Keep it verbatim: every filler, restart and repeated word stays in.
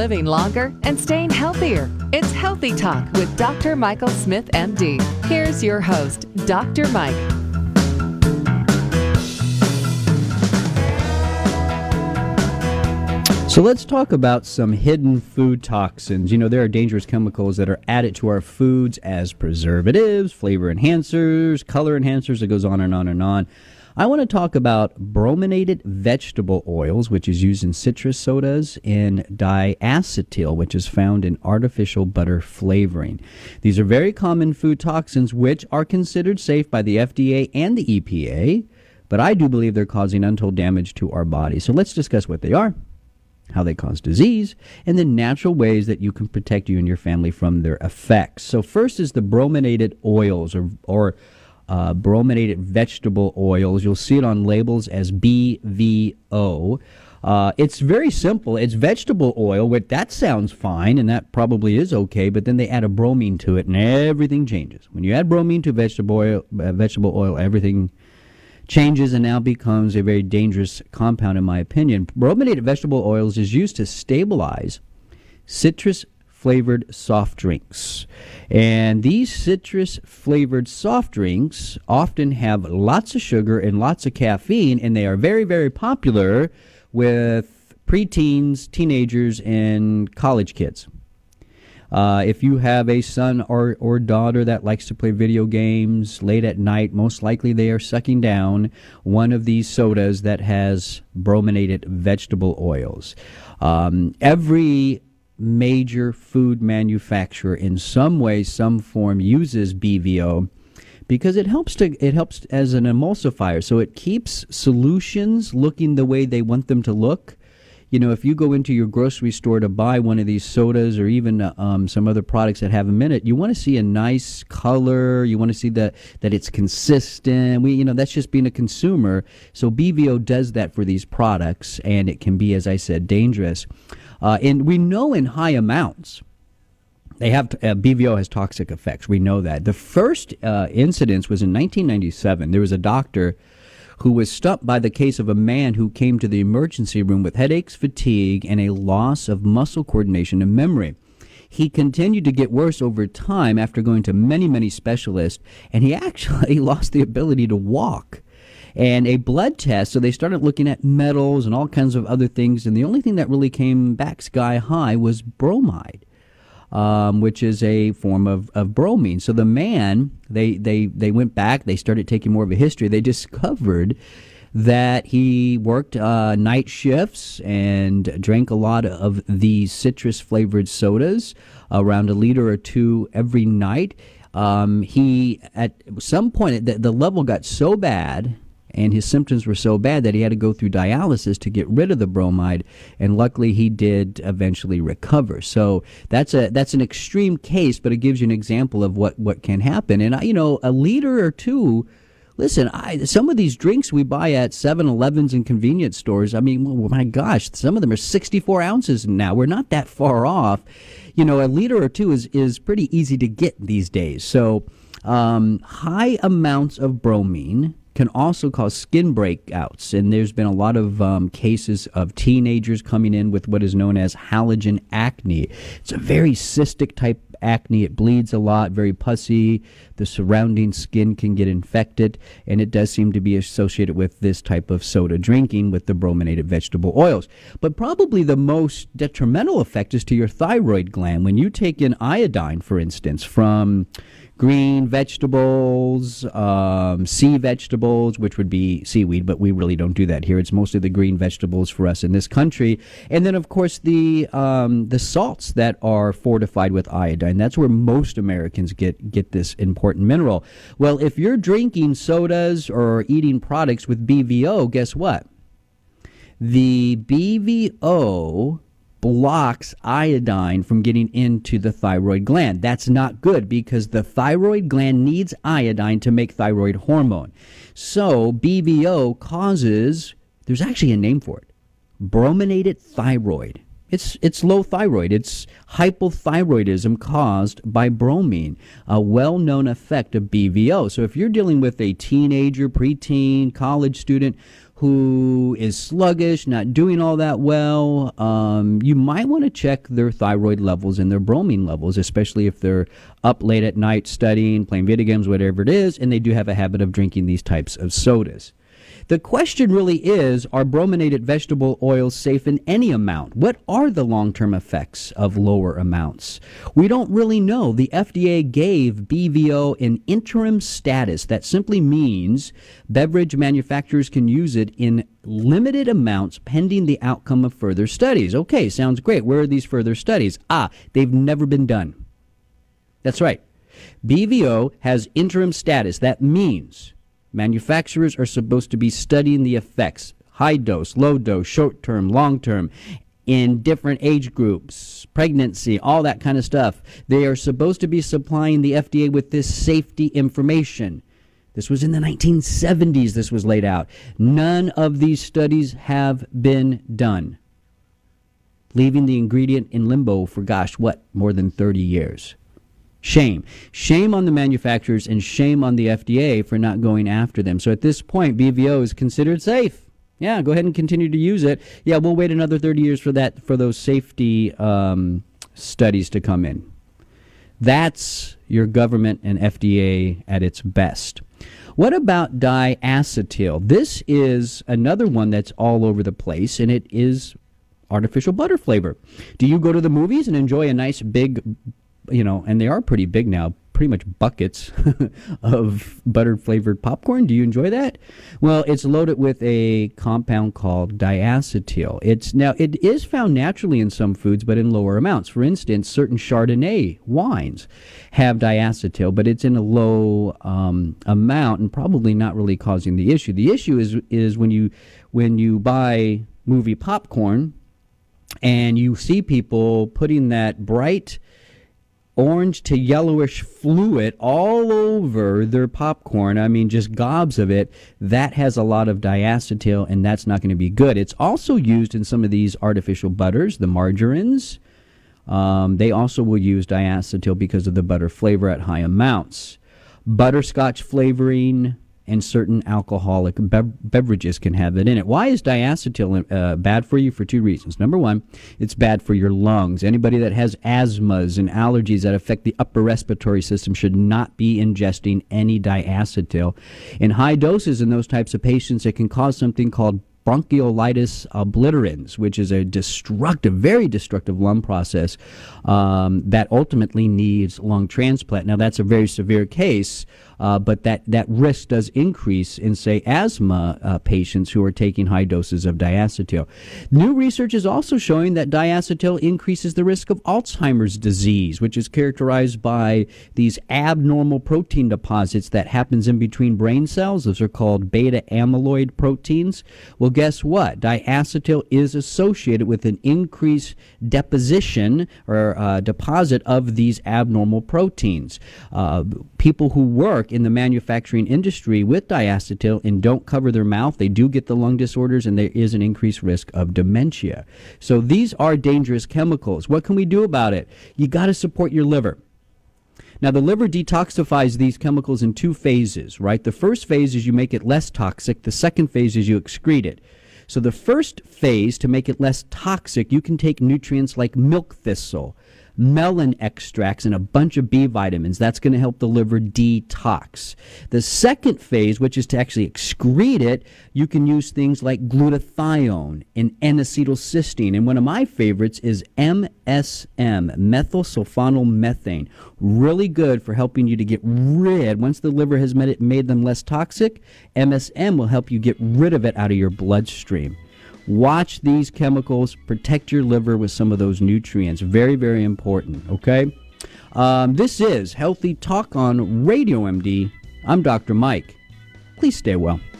living longer and staying healthier. It's Healthy Talk with Doctor Michael Smith, M D. Here's your host, Doctor Mike. So let's talk about some hidden food toxins. You know, there are dangerous chemicals that are added to our foods as preservatives, flavor enhancers, color enhancers. It goes on and on and on. I want to talk about brominated vegetable oils, which is used in citrus sodas, and diacetyl, which is found in artificial butter flavoring. These are very common food toxins, which are considered safe by the F D A and the E P A, but I do believe they're causing untold damage to our body. So let's discuss what they are, how they cause disease, and the natural ways that you can protect you and your family from their effects. So first is the brominated oils, or, or uh, brominated vegetable oils. You'll see it on labels as B V O. Uh, it's very simple. It's vegetable oil, which that sounds fine, and that probably is okay, but then they add a bromine to it, and everything changes. When you add bromine to vegetable oil, uh, vegetable oil, everything changes and now becomes a very dangerous compound, in my opinion. Brominated vegetable oils is used to stabilize citrus-flavored soft drinks. And these citrus-flavored soft drinks often have lots of sugar and lots of caffeine, and they are very, very popular with preteens, teenagers, and college kids. Uh, if you have a son or, or daughter that likes to play video games late at night, most likely they are sucking down one of these sodas that has brominated vegetable oils. Um, every major food manufacturer in some way, some form uses B V O because it helps to it helps as an emulsifier. So it keeps solutions looking the way they want them to look. You know, if you go into your grocery store to buy one of these sodas or even uh, um, some other products that have them in it, you want to see a nice color. You want to see that that it's consistent. We, you know, that's just being a consumer. So B V O does that for these products, and it can be, as I said, dangerous. Uh, and we know in high amounts, they have uh, B V O has toxic effects. We know that. The first uh, incidence was in nineteen ninety-seven. There was a doctor who was stumped by the case of a man who came to the emergency room with headaches, fatigue, and a loss of muscle coordination and memory. He continued to get worse over time after going to many, many specialists, and he actually lost the ability to walk. And a blood test, so they started looking at metals and all kinds of other things, and the only thing that really came back sky high was bromide. Um, which is a form of, of bromine. So the man, they, they, they went back, they started taking more of a history. They discovered that he worked uh, night shifts and drank a lot of these citrus-flavored sodas, around a liter or two every night. Um, he, at some point, the, the level got so bad and his symptoms were so bad that he had to go through dialysis to get rid of the bromide, and luckily he did eventually recover. So that's a that's an extreme case, but it gives you an example of what, what can happen. And, you know, a liter or two, listen, I, some of these drinks we buy at seven elevens and convenience stores, I mean, oh my gosh, some of them are sixty-four ounces now. We're not that far off. You know, a liter or two is, is pretty easy to get these days. So um, high amounts of bromine can also cause skin breakouts, and there's been a lot of um, cases of teenagers coming in with what is known as halogen acne. It's a very cystic type acne. It bleeds a lot, very pussy. The surrounding skin can get infected, and it does seem to be associated with this type of soda drinking with the brominated vegetable oils. But probably the most detrimental effect is to your thyroid gland. When you take in iodine, for instance, from green vegetables, um, sea vegetables, which would be seaweed, but we really don't do that here. It's mostly the green vegetables for us in this country. And then, of course, the um, the salts that are fortified with iodine. That's where most Americans get, get this important mineral. Well, if you're drinking sodas or eating products with B V O, guess what? The B V O blocks iodine from getting into the thyroid gland. That's not good because the thyroid gland needs iodine to make thyroid hormone. So B V O causes, there's actually a name for it, brominated thyroid. It's it's low thyroid. It's hypothyroidism caused by bromine, a well-known effect of B V O. So if you're dealing with a teenager, preteen, college student who is sluggish, not doing all that well, um, you might want to check their thyroid levels and their bromine levels, especially if they're up late at night studying, playing video games, whatever it is, and they do have a habit of drinking these types of sodas. The question really is, are brominated vegetable oils safe in any amount? What are the long-term effects of lower amounts? We don't really know. The F D A gave B V O an interim status. That simply means beverage manufacturers can use it in limited amounts pending the outcome of further studies. Okay, sounds great. Where are these further studies? Ah, they've never been done. That's right. B V O has interim status. That means manufacturers are supposed to be studying the effects, high dose, low dose, short term, long term, in different age groups, pregnancy, all that kind of stuff. They are supposed to be supplying the F D A with this safety information. This was in the nineteen seventies, this was laid out. None of these studies have been done, leaving the ingredient in limbo for, gosh, what, more than thirty years. Shame. Shame on the manufacturers and shame on the F D A for not going after them. So at this point, B V O is considered safe. Yeah, go ahead and continue to use it. Yeah, we'll wait another thirty years for that, for those safety um, studies to come in. That's your government and F D A at its best. What about diacetyl? This is another one that's all over the place, and it is artificial butter flavor. Do you go to the movies and enjoy a nice big, you know, and they are pretty big now, pretty much buckets of butter-flavored popcorn? Do you enjoy that? Well, it's loaded with a compound called diacetyl. It's now, it is found naturally in some foods, but in lower amounts. For instance, certain Chardonnay wines have diacetyl, but it's in a low um, amount and probably not really causing the issue. The issue is is when you when you buy movie popcorn and you see people putting that bright orange to yellowish fluid all over their popcorn. I mean, just gobs of it. That has a lot of diacetyl, and that's not going to be good. It's also used in some of these artificial butters, the margarines. Um, they also will use diacetyl because of the butter flavor at high amounts. Butterscotch flavoring and certain alcoholic bev- beverages can have it in it. Why is diacetyl uh, bad for you? For two reasons. Number one, it's bad for your lungs. Anybody that has asthmas and allergies that affect the upper respiratory system should not be ingesting any diacetyl. In high doses in those types of patients, it can cause something called bronchiolitis obliterans, which is a destructive, very destructive lung process um, that ultimately needs lung transplant. Now, that's a very severe case, uh, but that, that risk does increase in, say, asthma uh, patients who are taking high doses of diacetyl. New research is also showing that diacetyl increases the risk of Alzheimer's disease, which is characterized by these abnormal protein deposits that happens in between brain cells. Those are called beta amyloid proteins. Well, guess what? Diacetyl is associated with an increased deposition or uh, deposit of these abnormal proteins. Uh, people who work in the manufacturing industry with diacetyl and don't cover their mouth, they do get the lung disorders, and there is an increased risk of dementia. So these are dangerous chemicals. What can we do about it? You got to support your liver. Now, the liver detoxifies these chemicals in two phases, right? The first phase is you make it less toxic. The second phase is you excrete it. So the first phase, to make it less toxic, you can take nutrients like milk thistle, melon extracts, and a bunch of B vitamins. That's going to help the liver detox. The second phase, which is to actually excrete it, you can use things like glutathione and N-acetylcysteine. And one of my favorites is M S M, methylsulfonyl Really good for helping you to get rid, once the liver has made, it, made them less toxic, M S M will help you get rid of it out of your bloodstream. Watch these chemicals. Protect your liver with some of those nutrients. Very, very important, okay? Um, this is Healthy Talk on Radio M D. I'm Doctor Mike. Please stay well.